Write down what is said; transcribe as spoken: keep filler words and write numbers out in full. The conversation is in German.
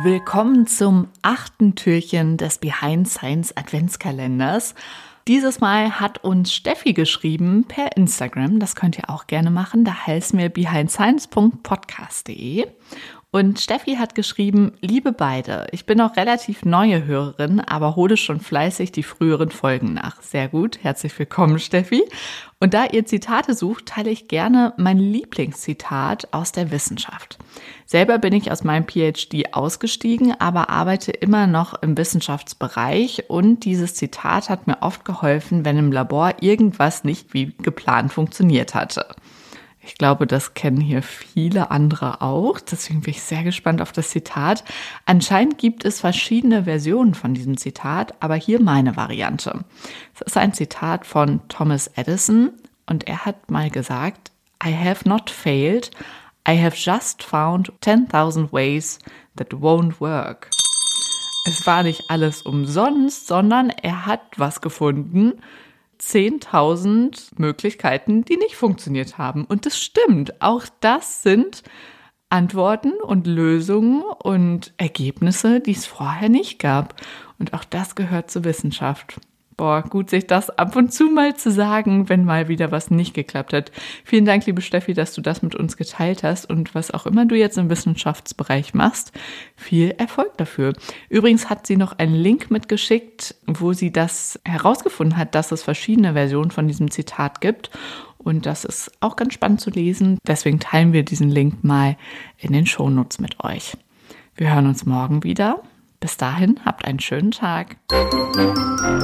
Willkommen zum achten Türchen des Behind Science Adventskalenders. Dieses Mal hat uns Steffi geschrieben per Instagram. Das könnt ihr auch gerne machen. Da heißt mir behind science punkt podcast punkt de. Und Steffi hat geschrieben: Liebe beide, ich bin noch relativ neue Hörerin, aber hole schon fleißig die früheren Folgen nach. Sehr gut, herzlich willkommen, Steffi. Und da ihr Zitate sucht, teile ich gerne mein Lieblingszitat aus der Wissenschaft. Selber bin ich aus meinem P H D ausgestiegen, aber arbeite immer noch im Wissenschaftsbereich und dieses Zitat hat mir oft geholfen, wenn im Labor irgendwas nicht wie geplant funktioniert hatte. Ich glaube, das kennen hier viele andere auch. Deswegen bin ich sehr gespannt auf das Zitat. Anscheinend gibt es verschiedene Versionen von diesem Zitat, aber hier meine Variante. Es ist ein Zitat von Thomas Edison und er hat mal gesagt: I have not failed, I have just found ten thousand ways that won't work. Es war nicht alles umsonst, sondern er hat was gefunden, zehntausend Möglichkeiten, die nicht funktioniert haben. Und das stimmt. Auch das sind Antworten und Lösungen und Ergebnisse, die es vorher nicht gab. Und auch das gehört zur Wissenschaft. Boah, gut, sich das ab und zu mal zu sagen, wenn mal wieder was nicht geklappt hat. Vielen Dank, liebe Steffi, dass du das mit uns geteilt hast und was auch immer du jetzt im Wissenschaftsbereich machst, viel Erfolg dafür. Übrigens hat sie noch einen Link mitgeschickt, wo sie das herausgefunden hat, dass es verschiedene Versionen von diesem Zitat gibt und das ist auch ganz spannend zu lesen. Deswegen teilen wir diesen Link mal in den Shownotes mit euch. Wir hören uns morgen wieder. Bis dahin, habt einen schönen Tag.